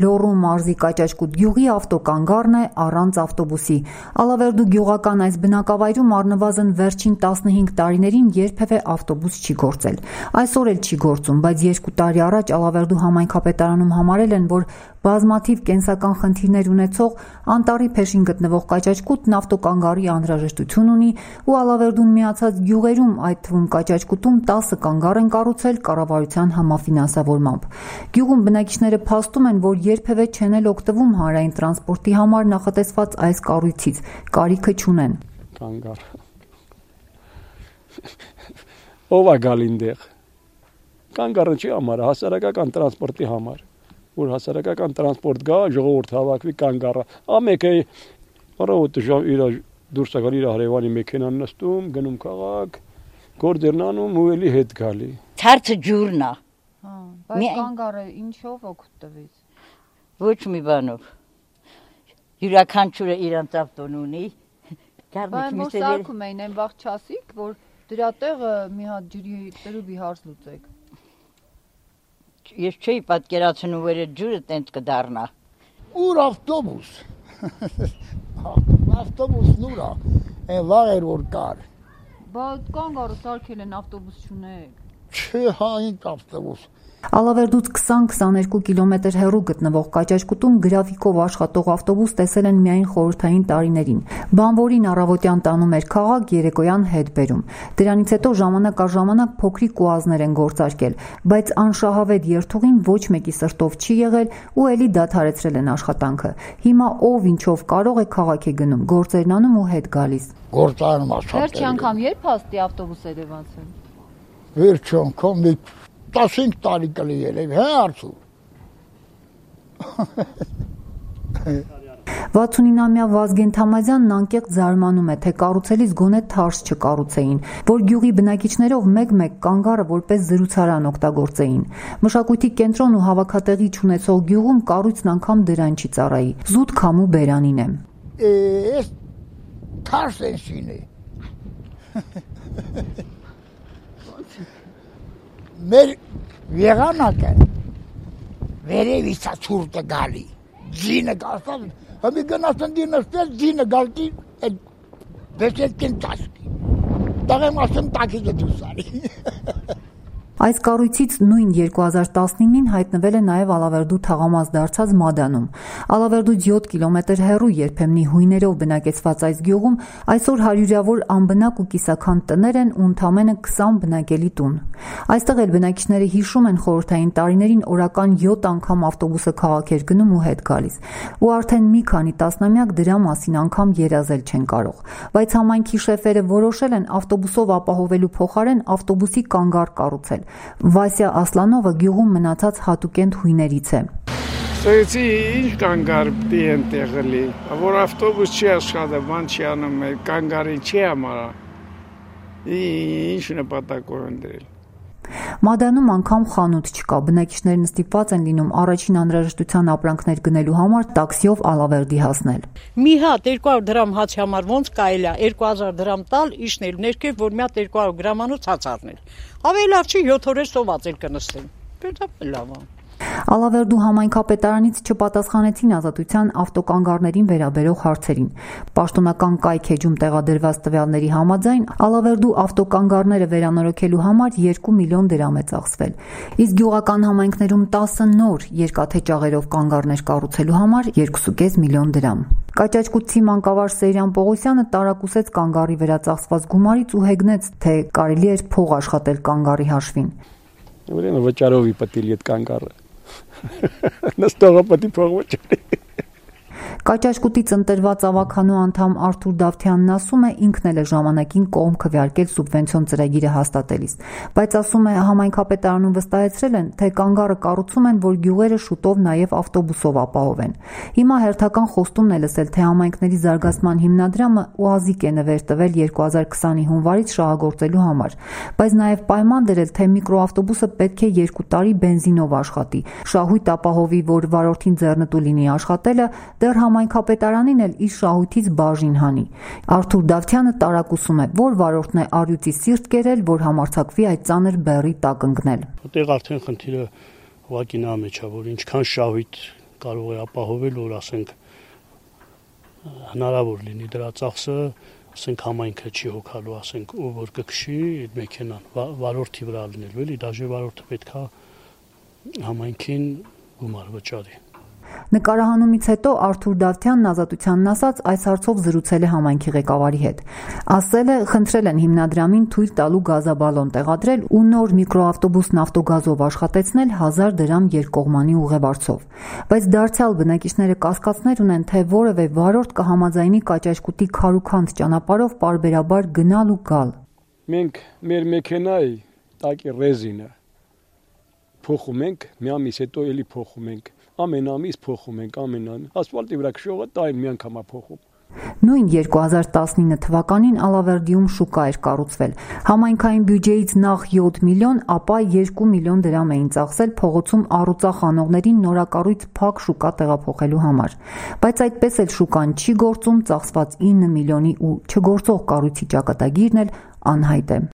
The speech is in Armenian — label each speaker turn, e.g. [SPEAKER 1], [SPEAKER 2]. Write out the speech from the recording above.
[SPEAKER 1] Լոռու մարզի Կաճաճկուտ գյուղի ավտոկանգառն է առանց ավտոբուսի։ Ալավերդու գյուղական այս բնակավայրում առնվազն վերջին 15 տարիներին երբևէ ավտոբուս չի գործել։ Այսօր էլ չի գործում, բայց 2 տարի առաջ Ալավերդու համայնքապետարանում համարել են, որ բազմաթիվ կենսական խնդիրներ ունեցող անտառի փեշին գտնվող Կաճաճկուտն ավտոկանգառի անհրաժեշտություն ունի ու Ալավերդուն միացած գյուղերում, այդ թվում Կաճաճկուտում 10 կանգառ են կառուցել կառավարության համաֆինանսավորմամբ։ Գյուղում բնակիչները փաստում են, որ երբևէ չեն էլ օգտվում հանրային տրանսպորտի համար նախատեսված այս կառույցից, կարիքը չունեն։
[SPEAKER 2] Կանգառ։ Ով է գալին դեղ։ Կանգառը չի համար, հասարակական տրանսպորտի համար։ Որ հասարակական տրանսպորտ գա, ժողովուրդ հավաքվի կանգառը։ Ամեկը առավոտը իր դուրս գալի իր հարևանի մեքենան նստում, գնում քաղաք, գործերն անում ու էլի հետ գալի։
[SPEAKER 3] Ցարցը ջուրն է։
[SPEAKER 1] Բայց կանգառը ինչով օգուտ տվեց։
[SPEAKER 3] Ոչ մի բանով։ Յուրաքանչյուրը իրանց ավտոն ունի։
[SPEAKER 1] Բայց որ սարքում էին այն վաղ չասիկ, որ դրա տեղը մի հատ ջրի տրուբի հարց լուծեք։
[SPEAKER 3] Ես չէի պատկերացնում, որ այդ ջուրը տենց կդառնա։
[SPEAKER 4] Ուր ավտոբուս։ Ավտոբուսն ուր է։ Այն վաղ էր որ կար։
[SPEAKER 1] Բայց կանգառը սարքել են ավտոբուս չունեք։
[SPEAKER 4] Չէ, հա, ինչ ավտոբուս։
[SPEAKER 1] Ալավերդուց 20-22 կիլոմետր հեռու գտնվող Կաճաճկուտում գրաֆիկով աշխատող ավտոբուս տեսել են միայն խորհրդային տարիներին։ Բանվորին առավոտյան տանում էր քաղաք, երեկոյան հետ բերում։ Դրանից հետո ժամանակ առ ժամանակ փոքրիկ ուազներ են գործարկել, բայց անշահավետ երթուղին ոչ մեկի սրտով չի եղել ու էլի դադարեցրել են աշխատանքը։ Հիմա ով ինչով կարող է քաղաք է գնում, գործերն անում ու հետ գալիս։
[SPEAKER 4] Գործարանում աշխատել։
[SPEAKER 1] Վերջի անգամ երբ հաստի ավտոբուս էր եվացել։
[SPEAKER 4] Վերջի անգամ 15 տարի կլի ելև, հե արցու։
[SPEAKER 1] 69-ամյա Վազգեն Թամազյանն անկեղծ զարմանում է, թե կառուցելիս գոնե թարս չկառուցեին, որ գյուղի բնակիչներով մեկ-մեկ կանգառը որպես զրուցարան օգտագործեին։ Մշակույթի կենտրոն ու հավաքատեղի չունեցող գյուղում կառույցն անգամ դրան չի ծառայի, զուտ քամու բերանին է։
[SPEAKER 4] Ես թարս են շին է։ Մեր եղանակը վերևից է ցուրտը գալի, ձինը գաստան, հմի գնաստան դինստել, ձինը գալտի, վեսետքեն տաշկի, տաղեմ ասեմ տակիգը դուսարի։
[SPEAKER 1] Այս կառույցից նույն 2019-ին հայտնվել է նաև Ալավերդու թաղամաս դարձած Մադանում։ Ալավերդուց 7 կիլոմետր հեռու երբեմնի հույներով բնակեցված այս գյուղում այսօր հարյուրավոր անբնակ ու կիսաքանդ տներ են ու ընդամենը 20 բնակելի տուն։ Այստեղ էլ բնակիչները հիշում են խորհրդային տարիներին օրական 7 անգամ ավտոբուսը քաղաք էր գնում ու հետ գալիս։ Ու արդեն մի քանի տասնամյակ դրա մասին անգամ երազել չեն կարող։ Բայց համայնքի շեֆերը որոշել են ավտոբուսով ապահովելու փոխարեն ավտոբուսի կանգառ կառուցել։ Վասյա Ասլանովը գյուղում մնացած հատուկենտ հույներից է։
[SPEAKER 2] Սոյցի ինչ կանգառ դեն տեղելի, որ ավտոբուս չի աշխատում, բան չի անում, կանգառի չի համարա։ Ինչ նպատակ ունեն դրել։
[SPEAKER 1] Մադանում անգամ խանութ չկա, բնակիչներն ստիպված են լինում առաջին անհրաժեշտության ապրանքներ գնելու համար տաքսիով Ալավերդի հասնել։
[SPEAKER 5] Մի հատ 200 դրամ հաց համար ոնց կարելի է 2000 դրամ տալ իշնել ներքև, որ մի հատ 200 գրամանոց հաց առնել։ Ավելի լավ չի 7 օր սոված էլ կնստեն։ Դա լավ է։
[SPEAKER 1] Ալավերդու համայնքապետարանից չպատասխանեցին Ազատության ավտոկանգառներին վերաբերող հարցերին։ Պաշտոնական կայք էջում տեղադրված տվյալների համաձայն Ալավերդու ավտոկանգառները վերանորոգելու համար 2 միլիոն դրամ է ծախսվել։ Իսկ գյուղական համայնքներում 10 նոր երկաթե ճաղերով կանգառներ կառուցելու համար 2.5 միլիոն դրամ։ Կաճաճկուտցի մանկավար Սեյրան Պողոսյանը տարակուսեց կանգառի վերածախսված գումարից ու հեգնեց, թե կարելի էր փող աշխատել կանգառի հաշվին։
[SPEAKER 2] Ուրեմն վճարովի պատիլ այդ կանգառը։ Նստողը պատի փող վճարի։
[SPEAKER 1] Կաճաճկուտից ընտրված ավականու անդամ Արթուր Դավթյանն ասում է ինքն էլ է ժամանակին կողմ քվեարկել սուբվենցիոն ծրագիրը հաստատելիս, բայց ասում է համայնքապետարանում վստահեցրել են, թե կանգառը կառուցում են, որ գյուղերը շուտով նաև ավտոբուսով ապահովեն։ Հիմա հերթական խոստումն է լսել, թե համայնքների զարգացման հիմնադրամը ուազիկ է նվեր տվել 2020-ի հունվարից շահագործելու համար, բայց նաև պայման դրել, թե միկրոավտոբուսը պետք է 2 տարի բենզինով աշխատի, շահույթ ապահովի, որ վարորդին ձեռնտու լինի աշխատելը, դեռ համայնքապետարանին էլ իր շահույթից բաժին հանի։ Արթուր Դավթյանը տարակուսում է, որ վարորդն է առյուծի սիրտ կերել, որ համարձակվի այդ ծանր բեռի տակ ընկնել։
[SPEAKER 6] Այդտեղ արդեն խնդիրը ուղղակի նա մեջ է, որ ինչքան շահույթ կարող է ապահովել, որ ասենք հնարավոր լինի դրա ծախսը, ասենք համայնքը չի հոգալու, ասենք ով որ կքշի այդ մեքենան վարորդի վրա լինելու, էլի դաժե վարորդը պետքա համայնքին գումար վճարի։
[SPEAKER 1] Նկարահանումից հետո Արթուր Դավթյանն Ազատությանն ասաց այս հարցով զրուցել է համայնքի ղեկավարի հետ։ Ասել է, խնդրել են հիմնադրամին թույլ տալու գազաբալոն տեղադրել ու նոր միկրոավտոբուս նավտոգազով աշխատեցնել 1000 դրամ երկկողմանի ուղևորцով։ Բայց դարձյալ բնակիչները կասկածներ ունեն, թե որևէ վարորդ կհամաձայնի Կաճաշկուտի քարուքանդ ճանապարհով պարբերաբար գնալ ու գալ։
[SPEAKER 2] Մենք մեր մեքենայի տակի ռեզինը փոխում ենք, մի ամիս հետո էլի փոխում ենք։ Ամեն ամիս փոխում ենք, ասֆալտի վրա քշողը տային մի անգամ է փոխում։
[SPEAKER 1] Նույն 2019 թվականին Ալավերդիում շուկա էր կառուցվել։ Համայնքային բյուջեից նախ 7 միլիոն, ապա 2 միլիոն դրամ էին ծախսել փողոցում առուծախ անողներին նորակառույց փակ շուկա տեղափոխելու համար։ Բայց այդպես էլ շուկան չի գործում, ծախսված 9 միլիոնի ու չգործող կառույցի ճակատագիրն էլ անհայտ է։